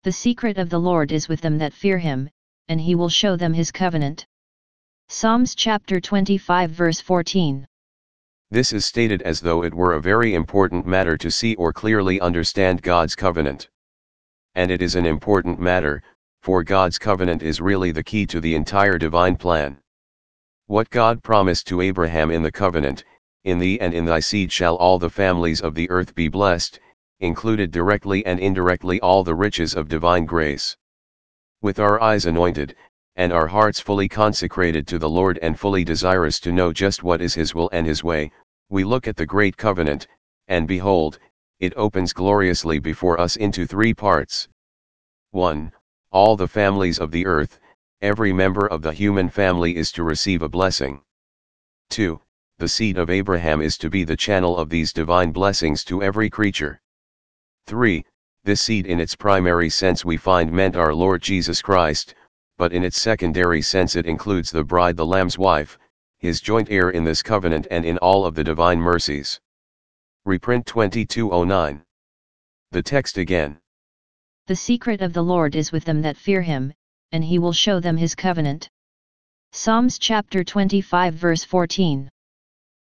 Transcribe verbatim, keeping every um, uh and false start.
The secret of the Lord is with them that fear him, and he will show them his covenant. Psalms chapter twenty-five verse fourteen. This is stated as though it were a very important matter to see or clearly understand God's covenant. And it is an important matter, for God's covenant is really the key to the entire divine plan. What God promised to Abraham in the covenant, "In thee and in thy seed shall all the families of the earth be blessed," included directly and indirectly all the riches of divine grace. With our eyes anointed, and our hearts fully consecrated to the Lord and fully desirous to know just what is his will and his way, we look at the great covenant, and behold, it opens gloriously before us into three parts. one. All the families of the earth, every member of the human family is to receive a blessing. two. The seed of Abraham is to be the channel of these divine blessings to every creature. three. This seed in its primary sense we find meant our Lord Jesus Christ, but in its secondary sense it includes the bride, the Lamb's wife, his joint heir in this covenant and in all of the divine mercies. Reprint twenty-two oh nine. The text again. The secret of the Lord is with them that fear him, and he will show them his covenant. Psalms chapter twenty-five verse fourteen.